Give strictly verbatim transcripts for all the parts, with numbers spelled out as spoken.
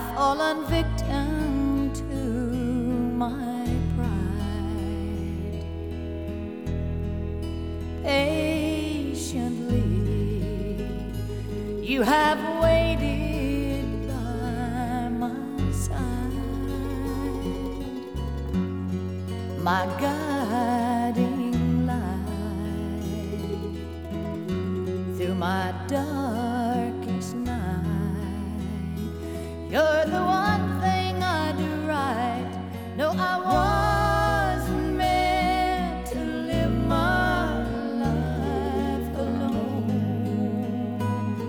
fallen victim to my pride. Patiently you have waited by my side, my guiding light through my darkest night. You're the one thing I do right. No, I wasn't meant to live my life alone.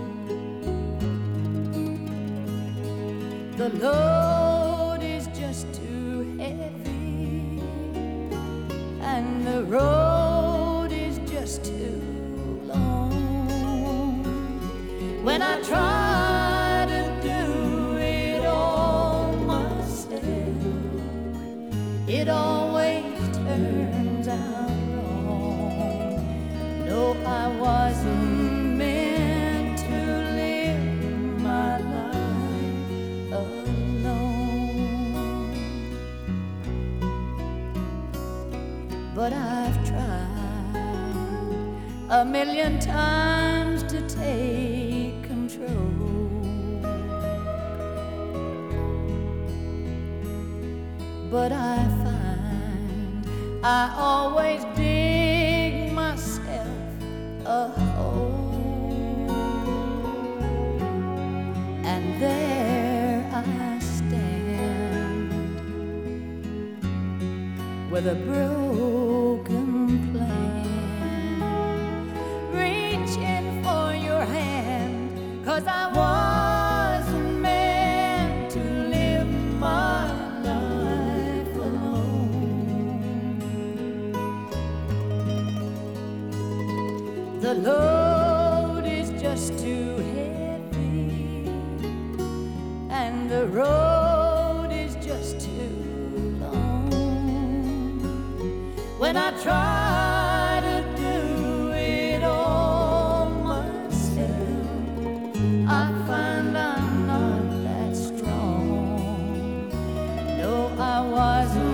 The load is just too heavy, and the road is just too long. When I try to do it all myself, it always turns out wrong. No, I wasn't meant to live my life alone. But I've tried a million times to take control, but I find I always dig myself a hole, and there I stand with a broken plan, reaching for your hand, 'cause I wasn't meant to live my life alone. The load is just too heavy, and the road is just too long. When I try to do it all myself, I find I'm not that strong. No, I wasn't